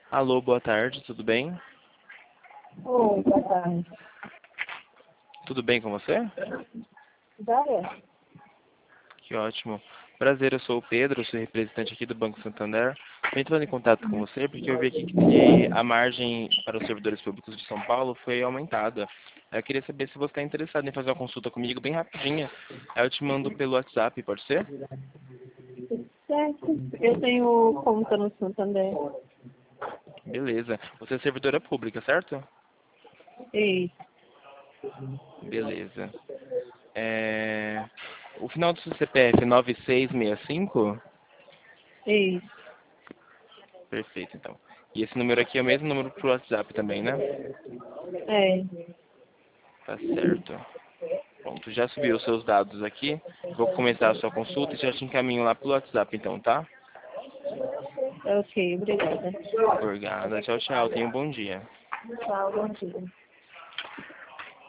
Alô, boa tarde, tudo bem? Oi, boa tarde. Tudo bem com você? Já é. Que ótimo. Prazer, eu sou o Pedro, sou representante aqui do Banco Santander. Estou entrando em contato com você porque eu vi aqui que a margem para os servidores públicos de São Paulo foi aumentada. Eu queria saber se você está interessado em fazer uma consulta comigo bem rapidinha. Aí eu te mando pelo WhatsApp, pode ser? Certo. Eu tenho conta no Santander. Beleza. Você é servidora pública, certo? Ei, Beleza. O final do seu CPF é 9665? ei. Perfeito, então. E esse número aqui é o mesmo número pro WhatsApp também, né? É. Tá certo. Pronto, já subi os seus dados aqui. Vou começar a sua consulta e já te encaminho lá pelo WhatsApp, então, tá? Ok, obrigada. Obrigada. Tchau, tchau. Tenha um bom dia. Tchau, bom dia.